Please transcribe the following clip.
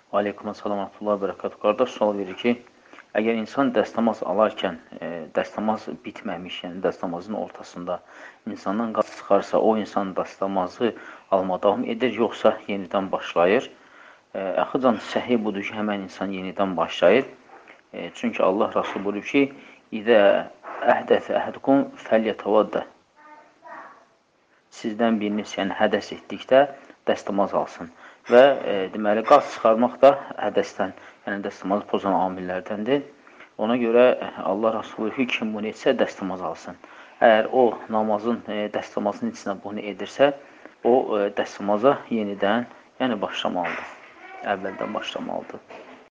Aleykümselam və Rahmetullah Bərəkatuhu. Qardaş sual verir ki, əgər insan dəstəmaz alarkən, dəstəmaz bitməmiş, yəni dəstəmazın ortasında insandan qaz çıxarsa, o insan dəstəmazı almağa davam edir, yoxsa yenidən başlayır? Axıcan səhih budur ki, həmən insan yenidən başlayır. Çünki Allah Rasul buyurur ki, İdə əhdəsə əhdukum fəlyətəvaddə. Sizdən biriniz yəni hədəs etdikdə dəstəmaz alsın. Və deməli, qaz çıxarmaq da hədəsdən, yəni dəstəmazı pozan amillərdəndir. Ona görə Allah Rasulü ki, kim bunu etsə dəstəmaz alsın. Əgər o namazın, dəstəmazın içində bunu edirsə, o dəstəmaza yenidən, yəni başlamalıdır. Əvvəldən başlamalıdır.